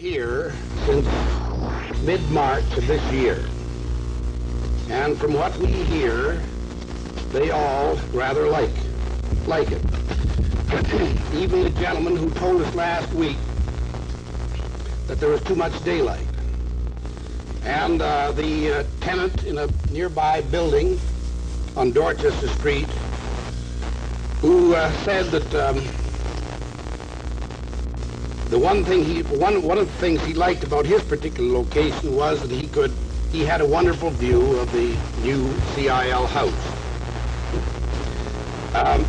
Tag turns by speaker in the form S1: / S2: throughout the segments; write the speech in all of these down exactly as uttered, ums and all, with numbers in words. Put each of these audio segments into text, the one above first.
S1: here since mid-March of this year. And from what we hear, they all rather like, like it. Even the gentleman who told us last week that there was too much daylight. And uh, the uh, tenant in a nearby building on Dorchester Street who uh, said that um, the one thing he, one, one of the things he liked about his particular location was that he could, he had a wonderful view of the new C I L house. Um,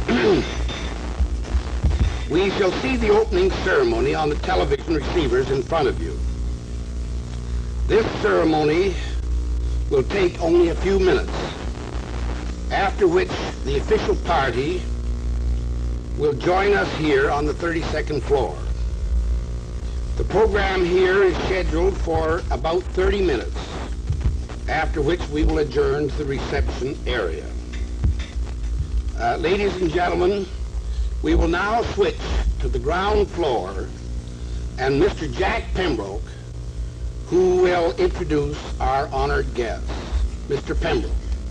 S1: we shall see the opening ceremony on the television receivers in front of you. This ceremony will take only a few minutes, after which the official party will join us here on the thirty-second floor. The program here is scheduled for about thirty minutes, after which we will adjourn to the reception area. Uh, ladies and gentlemen, we will now switch to the ground floor and Mister Jack Pembroke, who will introduce our honored guest. Mister Pembroke.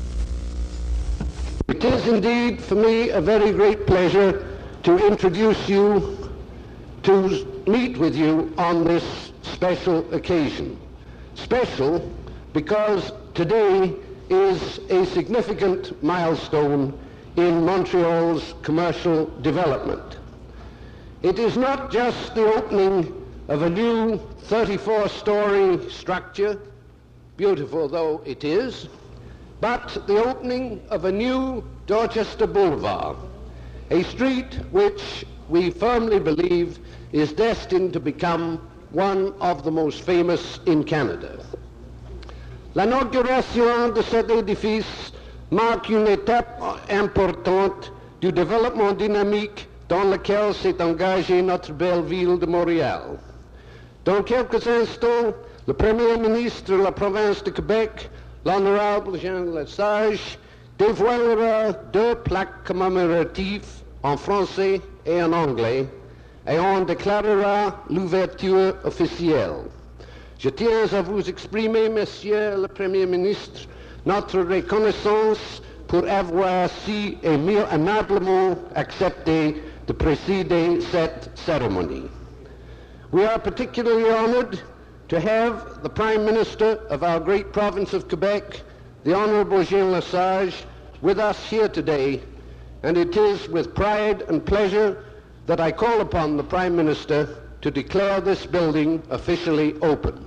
S2: It is indeed for me a very great pleasure to introduce you, to meet with you on this special occasion. Special because today is a significant milestone in Montreal's commercial development. It is not just the opening of a new thirty-four story structure, beautiful though it is, but the opening of a new Dorchester Boulevard, a street which we firmly believe is destined to become one of the most famous in Canada. L'inauguration de cet édifice marque une étape importante du développement dynamique dans lequel s'est engagée notre belle ville de Montréal. Dans quelques instants, le Premier ministre de la province de Québec, l'honorable Jean Lesage, dévoilera deux plaques commémoratives en français et en anglais et on déclarera l'ouverture officielle. Je tiens à vous exprimer, Monsieur le Premier ministre, notre reconnaissance pour avoir si aimablement accepté de présider cette cérémonie. We are particularly honored to have the Prime Minister of our great province of Quebec, the Honorable Jean Lesage, with us here today, and it is with pride and pleasure that I call upon the Prime Minister to declare this building officially open.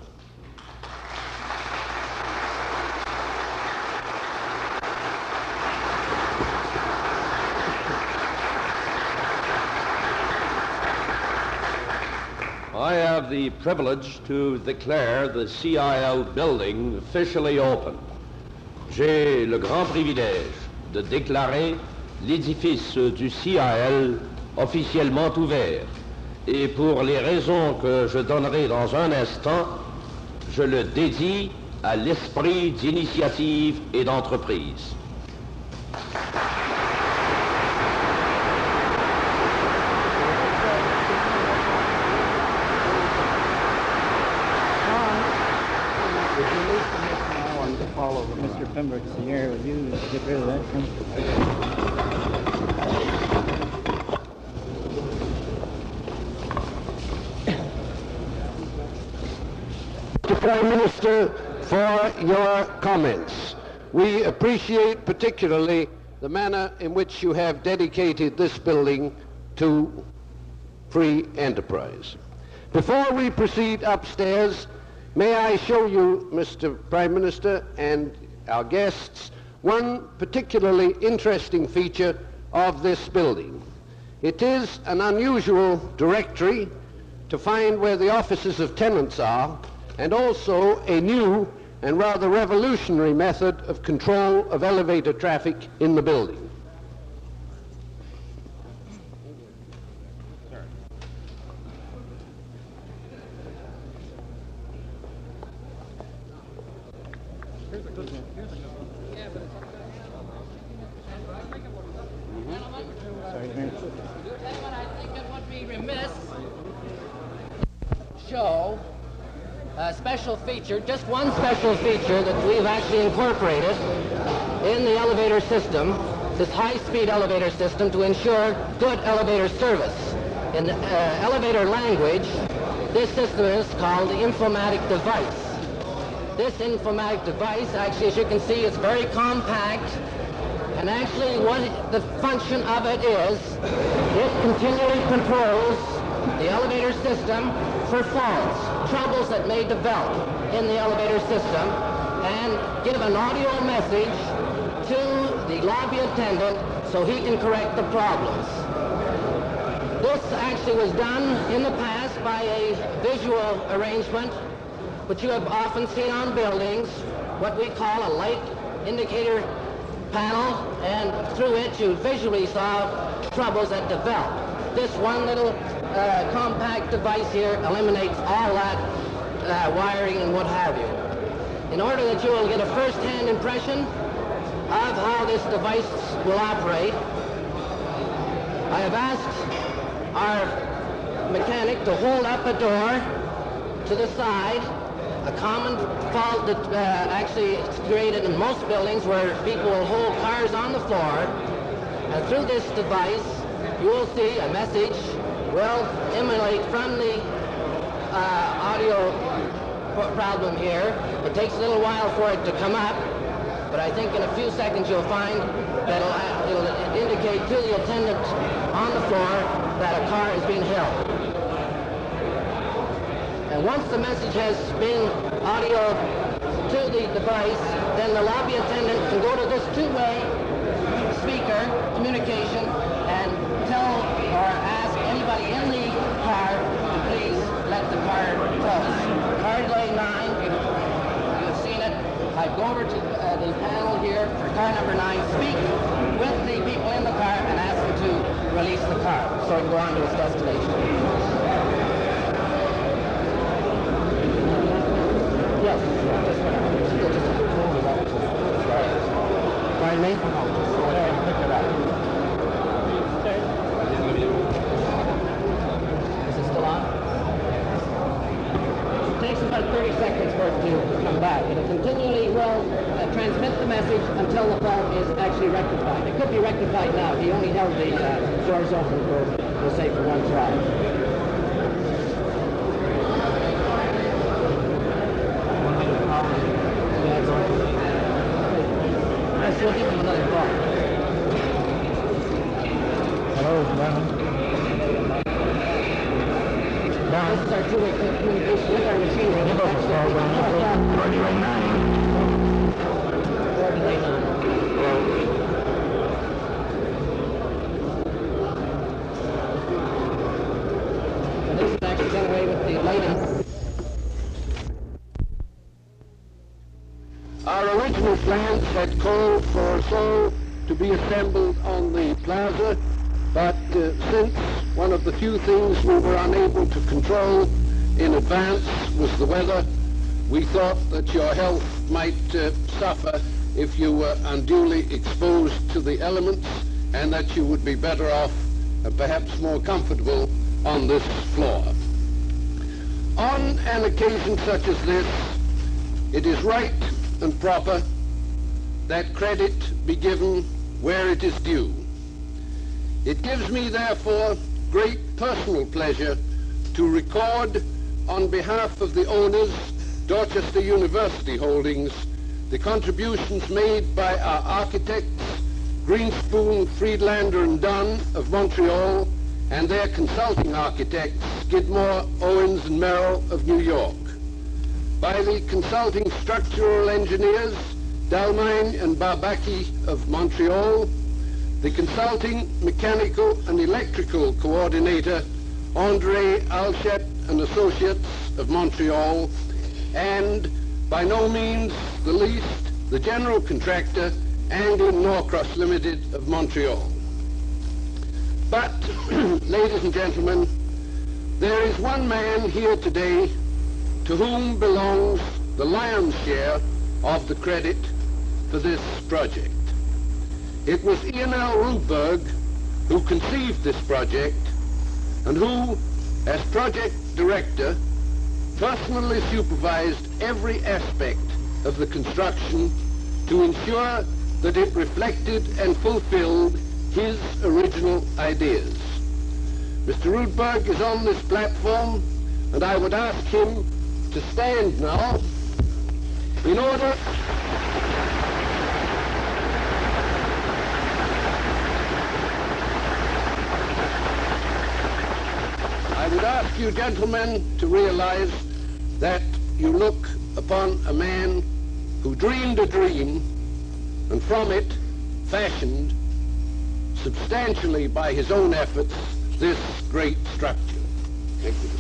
S3: I have the privilege to declare the C I L building officially open. J'ai le grand privilège de déclarer l'édifice du C I L officiellement ouvert. Et pour les raisons que je donnerai dans un instant, je le dédie à l'esprit d'initiative et d'entreprise.
S4: Mister Pembroke's here with you. Get rid of that.
S2: Mister Prime Minister, for your comments. We appreciate particularly the manner in which you have dedicated this building to free enterprise. Before we proceed upstairs, may I show you, Mister Prime Minister, and our guests, one particularly interesting feature of this building. It is an unusual directory to find where the offices of tenants are, and also a new and rather revolutionary method of control of elevator traffic in the building.
S5: Gentlemen, I think it would be remiss to show a special feature, just one special feature that we've actually incorporated in the elevator system, this high-speed elevator system, to ensure good elevator service. In uh, elevator language, this system is called the informatic device. This informatic device, actually, as you can see, is very compact, and actually what the function of it is, it continually controls the elevator system for faults, troubles that may develop in the elevator system, and give an audio message to the lobby attendant so he can correct the problems. This actually was done in the past by a visual arrangement, which you have often seen on buildings, what we call a light indicator panel, and through it you visually saw troubles that develop. This one little uh, compact device here eliminates all that uh, wiring and what have you. In order that you will get a first-hand impression of how this device will operate, I have asked our mechanic to hold up a door to the side, a common fault that uh, actually is created in most buildings where people will hold cars on the floor. And through this device, you will see a message will emanate from the uh, audio problem here. It takes a little while for it to come up, but I think in a few seconds you'll find that it'll, it'll indicate to the attendant on the floor that a car is being held. And once the message has been audio to the device, then the lobby attendant can go to this two-way speaker communication and tell or ask anybody in the car to please let the car close. Car delay nine, you've seen it. I go over to uh, the panel here for car number nine, speak with the people in the car and ask them to release the car so it can go on to its destination. Yes. Pardon me? Is it still on? It takes about thirty seconds for it to come back. It'll continually will uh, transmit the message until the fault is actually rectified. It could be rectified now. He only held the uh, doors open for, we'll say, for one try. We'll give him another call.
S4: Hello, Brown.
S5: This is our two-way communication with our machine.
S4: Give us a call, Brown.
S5: Coordinate nine. Coordinate nine. And this is actually done away with the lighting.
S2: Our original plans had called for us all to be assembled on the plaza, but uh, since one of the few things we were unable to control in advance was the weather, we thought that your health might uh, suffer if you were unduly exposed to the elements, and that you would be better off, uh, perhaps more comfortable, on this floor. On an occasion such as this, it is right and proper that credit be given where it is due. It gives me, therefore, great personal pleasure to record on behalf of the owners, Dorchester University Holdings, the contributions made by our architects, Greenspoon, Friedlander and Dunn of Montreal, and their consulting architects, Skidmore, Owens and Merrill of New York, by the consulting structural engineers, Dalmine and Barbaki of Montreal, the consulting mechanical and electrical coordinator, Andre Alchet and Associates of Montreal, and by no means the least, the general contractor, Anglin Norcross Limited of Montreal. But, ladies and gentlemen, there is one man here today to whom belongs the lion's share of the credit for this project. It was Ian L. Rudberg who conceived this project and who, as project director, personally supervised every aspect of the construction to ensure that it reflected and fulfilled his original ideas. Mister Rudberg is on this platform, and I would ask him to stand now in order I would ask you, gentlemen, to realize that you look upon a man who dreamed a dream and from it fashioned substantially by his own efforts this great structure. Thank you.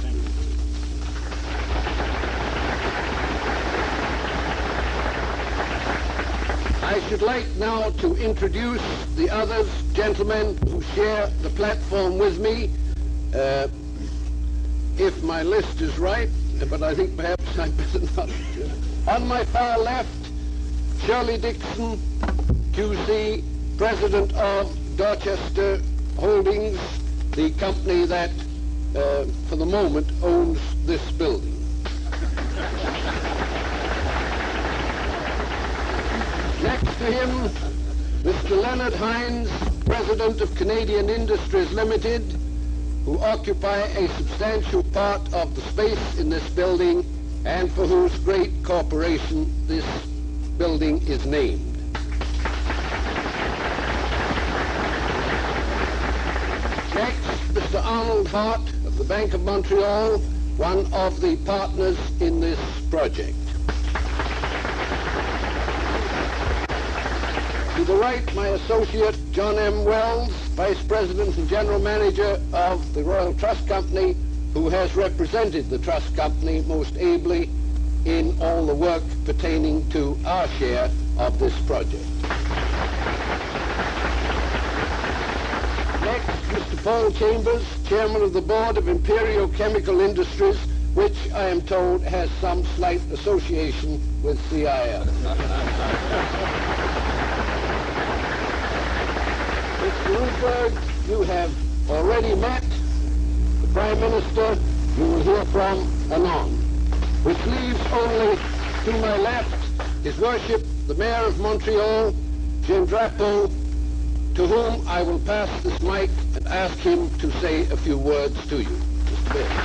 S2: I should like now to introduce the others, gentlemen, who share the platform with me. Uh, if my list is right, but I think perhaps I better not. On my far left, Shirley Dixon, Q C, President of Dorchester Holdings, the company that, uh, for the moment, owns this building. Next to him, Mister Leonard Hines, President of Canadian Industries Limited, who occupy a substantial part of the space in this building and for whose great corporation this building is named. Next, Mister Arnold Hart of the Bank of Montreal, one of the partners in this project. To the right, my associate, John M. Wells, Vice President and General Manager of the Royal Trust Company, who has represented the Trust Company most ably in all the work pertaining to our share of this project. Next, Mister Paul Chambers, Chairman of the Board of Imperial Chemical Industries, which I am told has some slight association with C I L. Mister Rudberg, you have already met. The Prime Minister you will hear from anon. Which leaves only to my left His Worship, the Mayor of Montreal, Jean Drapeau, to whom I will pass this mic and ask him to say a few words to you. Mister Mayor.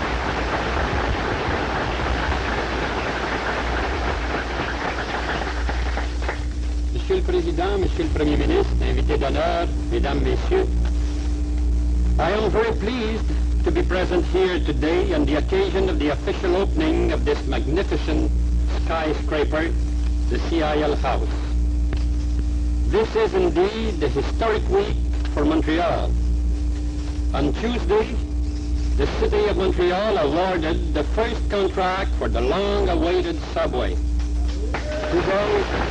S6: Monsieur le Président, Monsieur le Premier Ministre, invités d'honneur, Mesdames, Messieurs, I am very pleased to be present here today on the occasion of the official opening of this magnificent skyscraper, the C I L House. This is indeed the historic week for Montreal. On Tuesday, the City of Montreal awarded the first contract for the long-awaited subway. Today,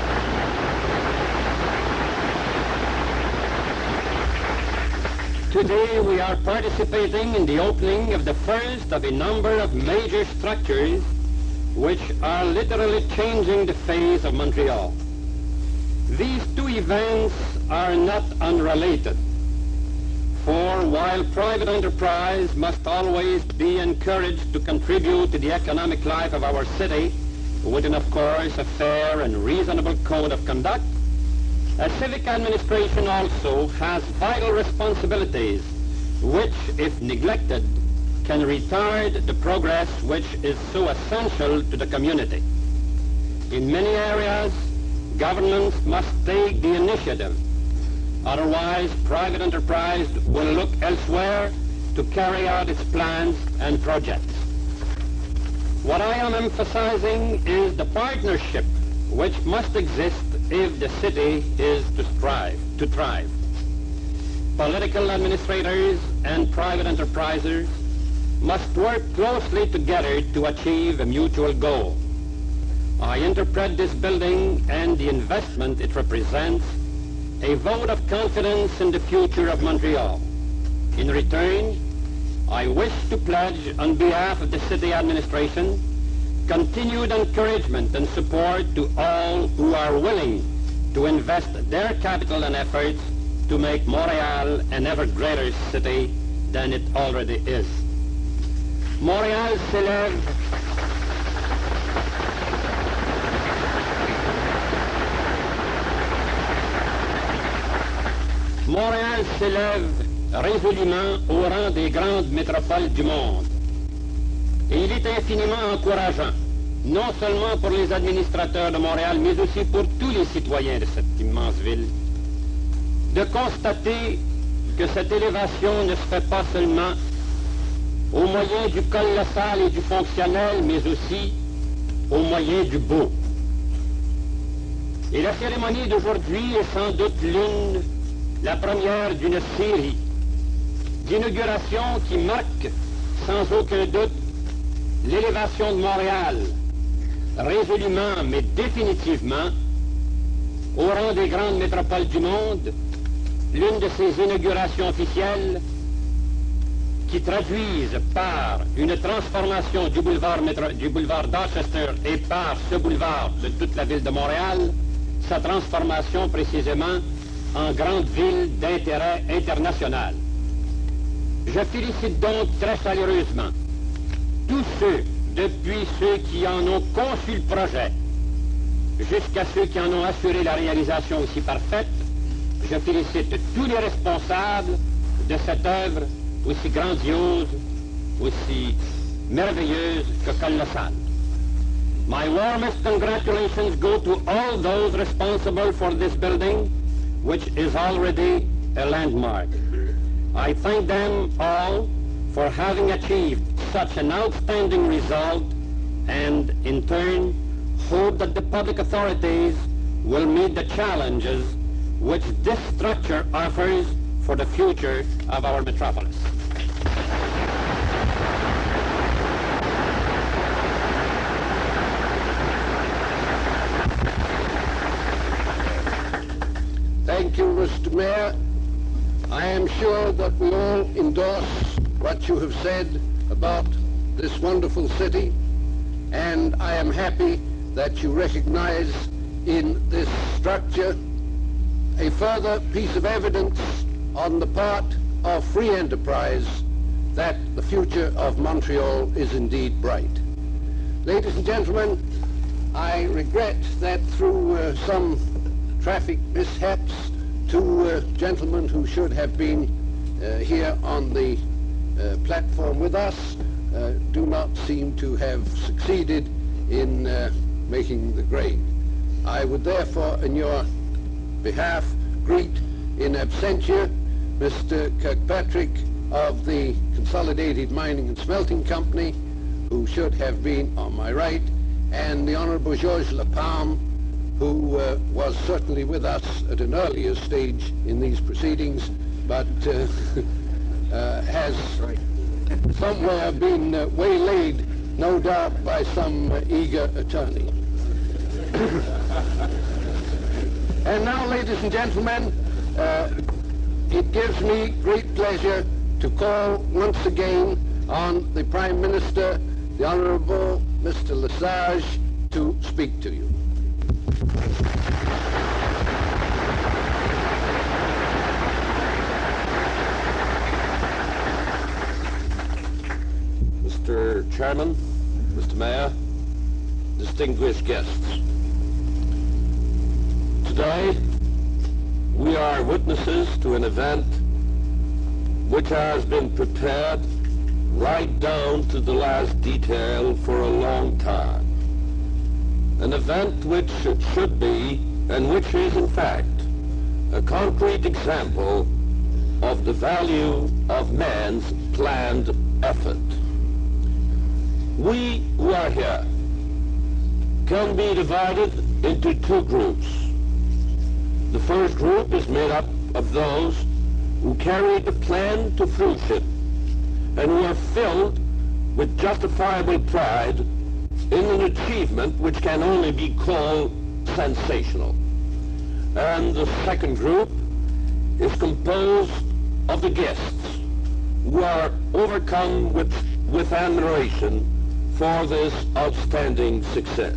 S6: Today we are participating in the opening of the first of a number of major structures which are literally changing the face of Montreal. These two events are not unrelated, for while private enterprise must always be encouraged to contribute to the economic life of our city within, of course, a fair and reasonable code of conduct, a civic administration also has vital responsibilities which, if neglected, can retard the progress which is so essential to the community. In many areas, governments must take the initiative. Otherwise, private enterprise will look elsewhere to carry out its plans and projects. What I am emphasizing is the partnership which must exist if the city is to strive, to thrive. Political administrators and private enterprisers must work closely together to achieve a mutual goal. I interpret this building and the investment it represents a vote of confidence in the future of Montreal. In return, I wish to pledge on behalf of the city administration continued encouragement and support to all who are willing to invest their capital and efforts to make Montreal an ever greater city than it already is. Montréal s'élève s'élève résolument au rang des grandes métropoles du monde. Et il est infiniment encourageant, non seulement pour les administrateurs de Montréal, mais aussi pour tous les citoyens de cette immense ville, de constater que cette élévation ne se fait pas seulement au moyen du colossal et du fonctionnel, mais aussi au moyen du beau. Et la cérémonie d'aujourd'hui est sans doute l'une, la première d'une série d'inaugurations qui marquent sans aucun doute l'élévation de Montréal, résolument mais définitivement, au rang des grandes métropoles du monde, l'une de ces inaugurations officielles qui traduisent par une transformation du boulevard, métro, du boulevard Dorchester et par ce boulevard de toute la ville de Montréal, sa transformation précisément en grande ville d'intérêt international. Je félicite donc très chaleureusement tous ceux, depuis ceux qui en ont conçu le projet, jusqu'à ceux qui en ont assuré la réalisation aussi parfaite. Je félicite tous les responsables de cette œuvre aussi grandiose, aussi merveilleuse que colossale. My warmest congratulations go to all those responsible for this building, which is already a landmark. I thank them all for having achieved such an outstanding result, and in turn hope that the public authorities will meet the challenges which this structure offers for the future of our metropolis.
S2: Thank you, Mister Mayor. I am sure that we all endorse what you have said about this wonderful city, and I am happy that you recognize in this structure a further piece of evidence on the part of free enterprise that the future of Montreal is indeed bright. Ladies and gentlemen, I regret that through uh, some traffic mishaps, two uh, gentlemen who should have been uh, here on the uh, platform with us uh, do not seem to have succeeded in uh, making the grade. I would therefore, in your behalf, greet in absentia Mister Kirkpatrick of the Consolidated Mining and Smelting Company, who should have been on my right, and the Honorable Georges Lapalme, who uh, was certainly with us at an earlier stage in these proceedings, but uh, uh, has somewhere been uh, waylaid, no doubt, by some uh, eager attorney. And now, ladies and gentlemen, uh, it gives me great pleasure to call once again on the Prime Minister, the Honorable Mister Lesage, to speak to you.
S3: Mister Chairman, Mister Mayor, distinguished guests. Today, we are witnesses to an event which has been prepared right down to the last detail for a long time. An event which should be, and which is in fact, a concrete example of the value of man's planned effort. We who are here can be divided into two groups. The first group is made up of those who carried the plan to fruition and who are filled with justifiable pride in an achievement which can only be called sensational. And the second group is composed of the guests who are overcome with, with admiration for this outstanding success.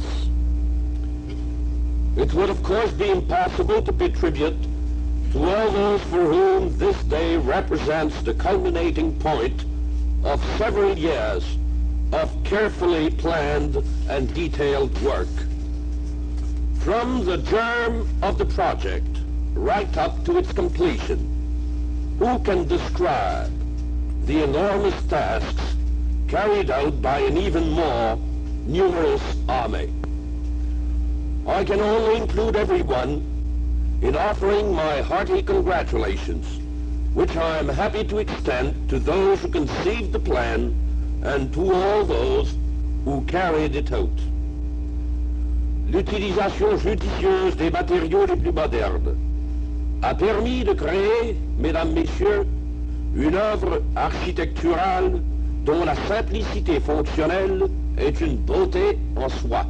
S3: It would of course be impossible to pay tribute to all those for whom this day represents the culminating point of several years of carefully planned and detailed work. From the germ of the project right up to its completion,
S7: who can describe the enormous tasks carried out by an even more numerous army? I can only include everyone in offering my hearty congratulations, which I am happy to extend to those who conceived the plan and to all those who carried it out. L'utilisation judicieuse des matériaux les plus modernes a permis de créer, mesdames, messieurs, une œuvre architecturale dont la simplicité fonctionnelle est une beauté en soi.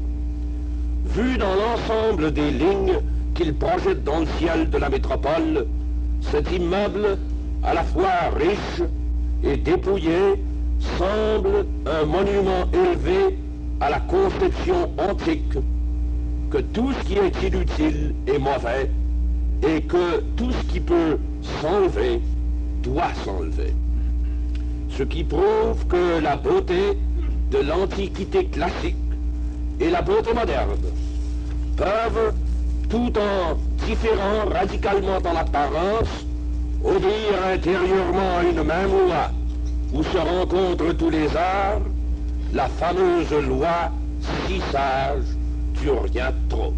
S7: Vu dans l'ensemble des lignes qu'il projette dans le ciel de la métropole, cet immeuble, à la fois riche et dépouillé, semble un monument élevé à la conception antique que tout ce qui est inutile est mauvais et que tout ce qui peut s'enlever doit s'enlever. Ce qui prouve que la beauté de l'Antiquité classique et la beauté moderne peuvent, tout en différant radicalement en apparence, obéir intérieurement à une même loi où se rencontrent tous les arts, la fameuse loi si sage, tu rien trop.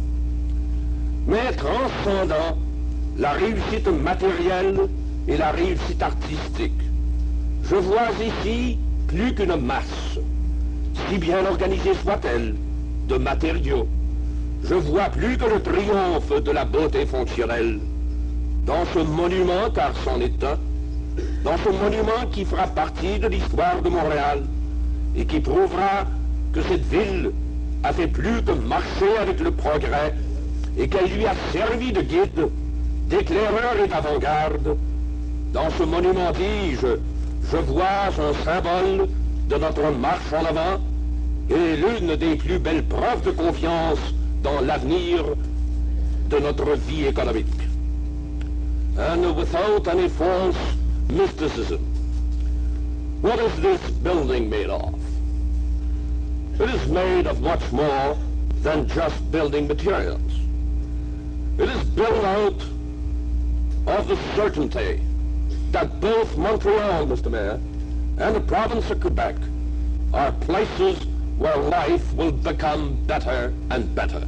S7: Mais transcendant la réussite matérielle et la réussite artistique, je vois ici plus qu'une masse, si bien organisée soit-elle, de matériaux. Je vois plus que le triomphe de la beauté fonctionnelle dans ce monument, car c'en est un, dans ce monument qui fera partie de l'histoire de Montréal et qui prouvera que cette ville a fait plus que marcher avec le progrès et qu'elle lui a servi de guide, d'éclaireur et d'avant-garde. Dans ce monument, dis-je, je vois un symbole de notre marche en avant et l'une des plus belles preuves de confiance dans l'avenir de notre vie économique. And without any false mysticism, what is this building made of? It is made of much more than just building materials. It is built out of the certainty that both Montreal, Mister Mayor, and the province of Quebec are places where life will become better and better.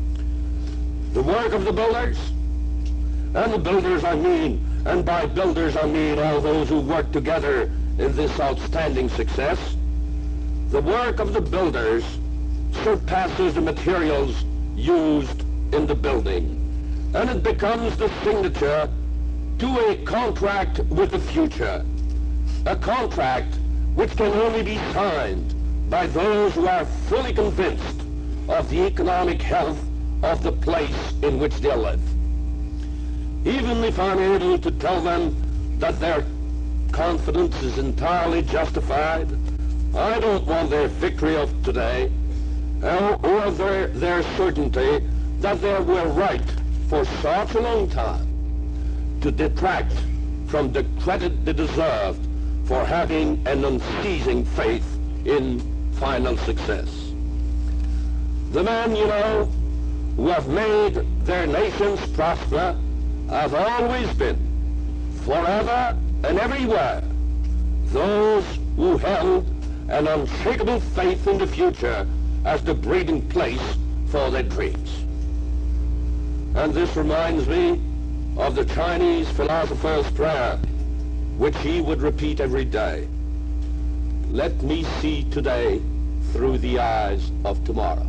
S7: The work of the builders, and the builders I mean, and by builders I mean all those who work together in this outstanding success, the work of the builders surpasses the materials used in the building, and it becomes the signature to a contract with the future, a contract which can only be signed by those who are fully convinced of the economic health of the place in which they live. Even if I'm able to tell them that their confidence is entirely justified, I don't want their victory of today or, or their, their certainty that they were right for such a long time to detract from the credit they deserved for having an unceasing faith in final success. The men, you know, who have made their nations prosper have always been, forever and everywhere, those who held an unshakable faith in the future as the breeding place for their dreams. And this reminds me of the Chinese philosopher's prayer, which he would repeat every day. Let me see today through the eyes of tomorrow.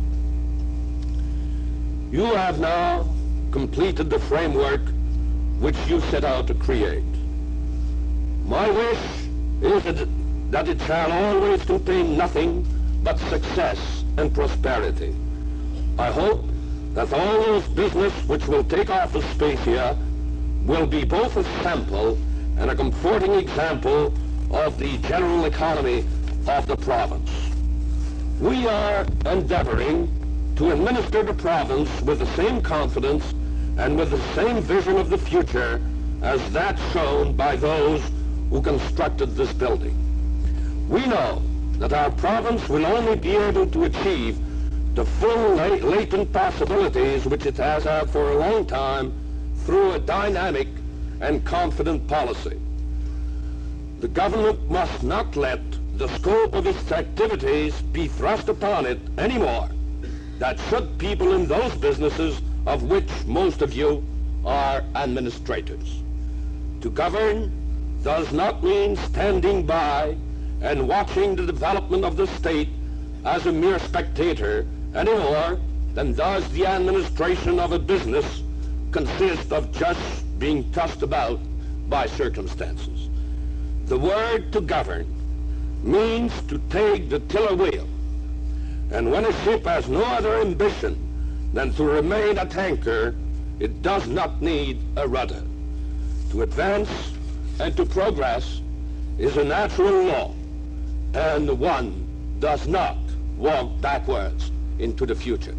S7: You have now completed the framework which you set out to create. My wish is that, that it shall always contain nothing but success and prosperity. I hope that all those business which will take office space here will be both a sample and a comforting example of the general economy of the province. We are endeavoring to administer the province with the same confidence and with the same vision of the future as that shown by those who constructed this building. We know that our province will only be able to achieve the full latent possibilities which it has had for a long time through a dynamic and confident policy. The government must not let the scope of its activities be thrust upon it anymore that should people in those businesses of which most of you are administrators. To govern does not mean standing by and watching the development of the state as a mere spectator any more than does the administration of a business consist of just being tossed about by circumstances. The word to govern means to take the tiller wheel, and when a ship has no other ambition than to remain at anchor, it does not need a rudder. To advance and to progress is a natural law, and one does not walk backwards into the future.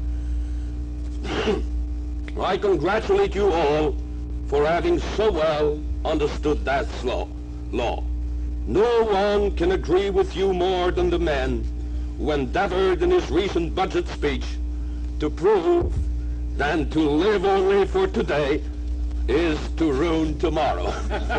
S7: I congratulate you all for having so well understood that law. law. No one can agree with you more than the man who endeavored in his recent budget speech to prove that to live only for today is to ruin tomorrow.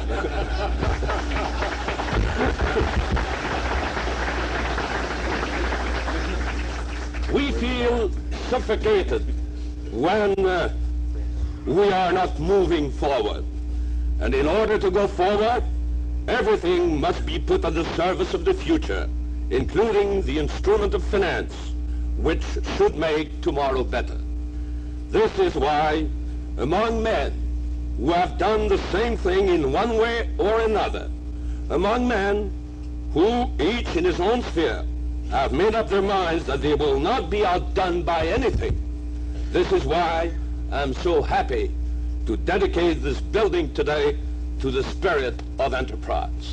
S7: We feel suffocated when uh, we are not moving forward. And in order to go forward, everything must be put at the service of the future, including the instrument of finance, which should make tomorrow better. This is why, among men who have done the same thing in one way or another, among men who, each in his own sphere, have made up their minds that they will not be outdone by anything, this is why I'm so happy to dedicate this building today to the spirit of enterprise.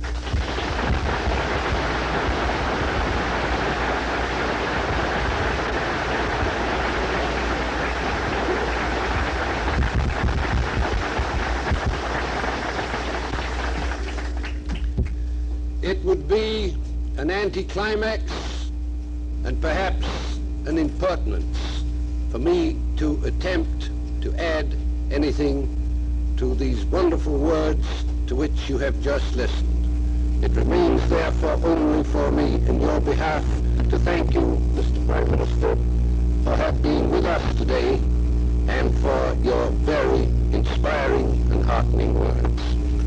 S2: It would be an anticlimax and perhaps an impertinence for me to attempt to add anything to these wonderful words to which you have just listened. It remains therefore only for me in your behalf to thank you, Mister Prime Minister, for having been with us today and for your very inspiring and heartening words.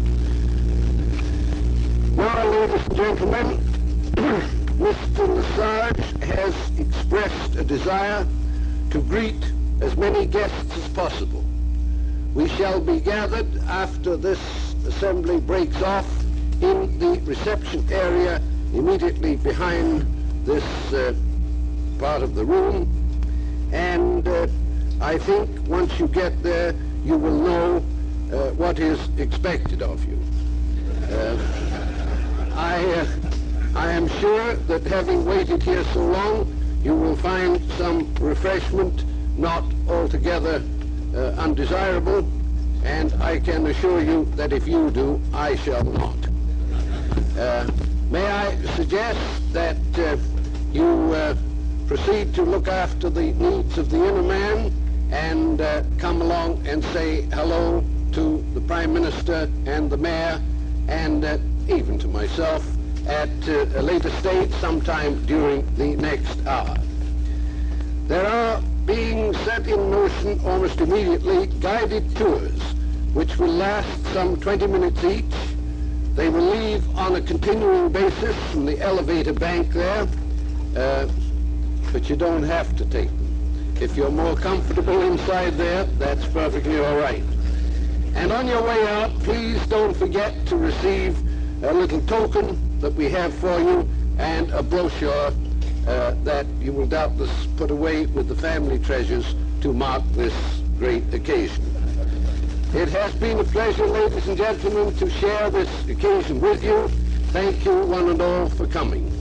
S2: Now, ladies and gentlemen, Mister Lesage has expressed a desire to greet as many guests as possible. We shall be gathered after this assembly breaks off in the reception area immediately behind this uh, part of the room, and uh, I think once you get there you will know uh, what is expected of you. Uh, I, uh, I am sure that having waited here so long, you will find some refreshment not altogether uh, undesirable, and I can assure you that if you do, I shall not. Uh, may I suggest that uh, you uh, proceed to look after the needs of the inner man and uh, come along and say hello to the Prime Minister and the Mayor and uh, even to myself at uh, a later stage sometime during the next hour. There are being set in motion almost immediately guided tours which will last some twenty minutes each. They will leave on a continuing basis from the elevator bank there, uh, but you don't have to take them. If you're more comfortable inside there, that's perfectly all right. And on your way out, please don't forget to receive a little token that we have for you and a brochure uh, that you will doubtless put away with the family treasures to mark this great occasion. It has been a pleasure, ladies and gentlemen, to share this occasion with you. Thank you, one and all, for coming.